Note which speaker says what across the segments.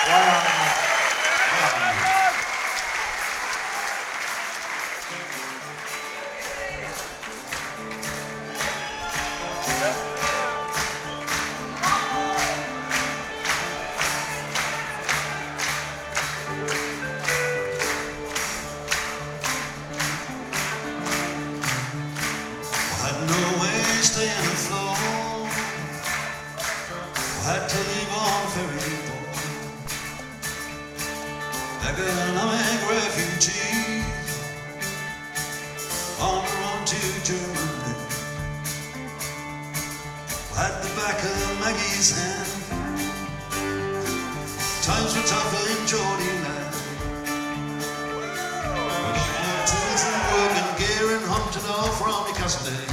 Speaker 1: Stay on the floor. Had to leave on ferry boat. Economic refugees on the road to Germany. At the back of Maggie's hand. Times were tougher in Geordie land. But she had tools and work and gear and humped it all from the custody.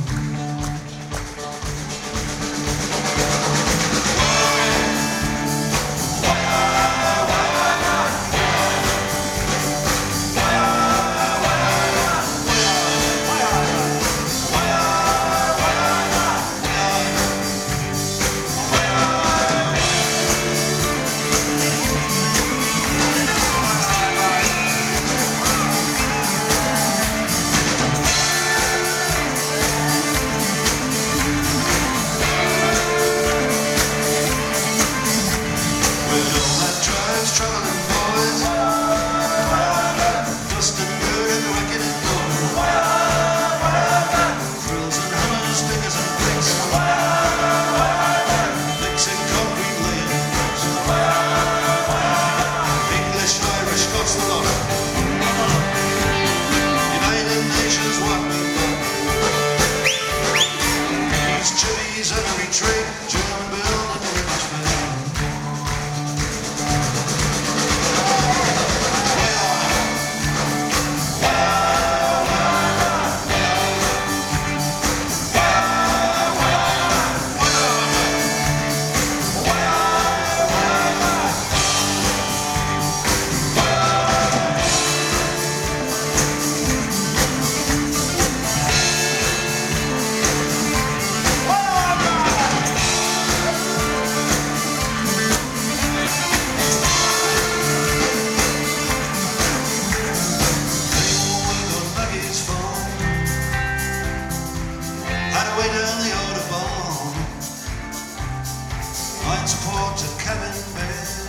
Speaker 1: Support to cabin bed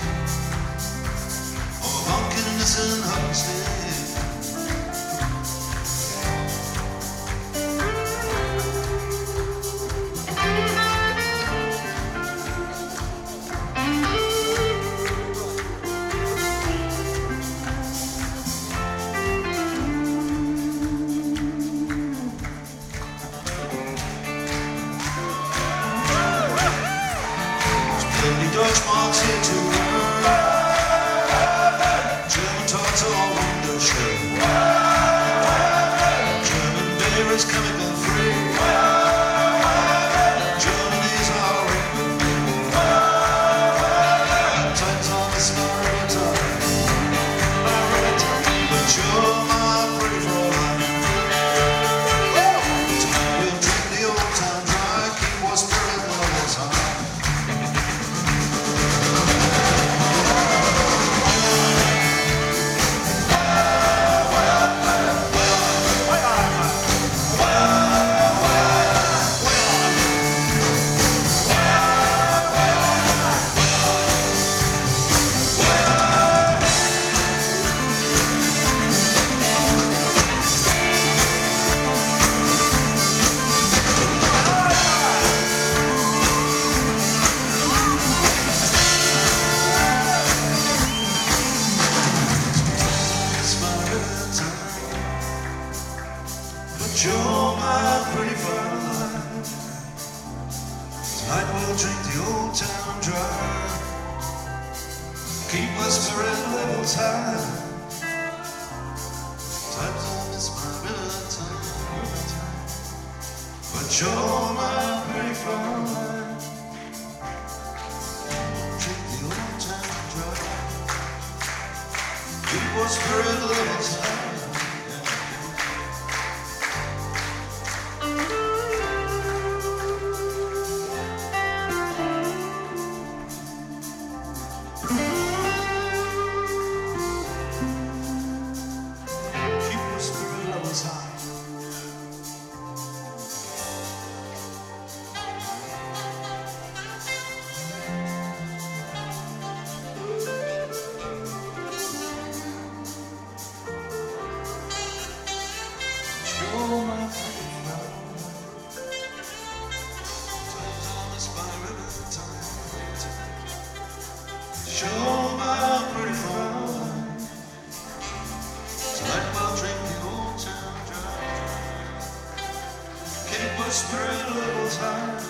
Speaker 1: or Buckingham's and Homestead. Dutch marks here to learn. German tots all window show. German beer is chemical free. Germany's our ring. Times on the Smarita. But you're my pretty Fräulein. We'll drink the old town dry, keep our spirit levels high. You're my pretty Fräulein. Tonight we'll drink the old town dry. Keep our spirit levels high. Times I miss my bitter time. But you're my pretty Fräulein. Drink the old town dry. Keep our spirit levels high.
Speaker 2: Mm-hmm.
Speaker 1: you're my pretty flower. Tonight we'll drink the old town dry. Keep whispering a little time.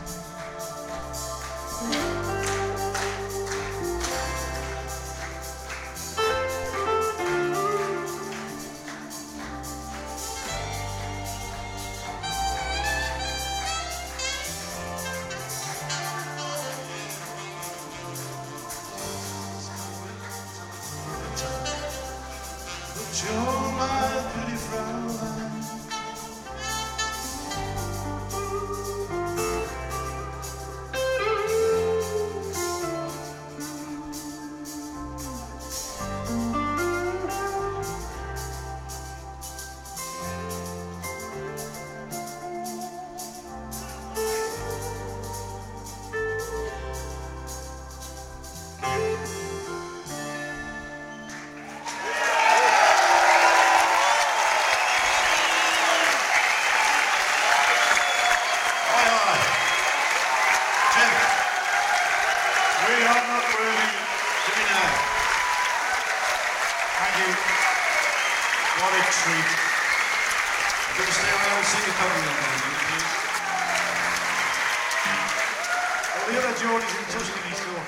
Speaker 1: You're my pretty flower. We are not worthy to be known. Thank you. What a treat. I'm going to stay around and sing a couple of them, please.
Speaker 2: Well, the other Geordie's in Tuscany still.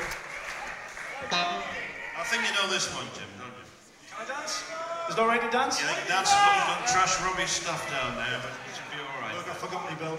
Speaker 1: I think you know this one, Jim, don't you?
Speaker 2: Can I dance? Is it all right to dance?
Speaker 1: Yeah, you can dance as long as you don't trash rubbish stuff down there, but it should be all right.
Speaker 2: Look, I forgot my belt.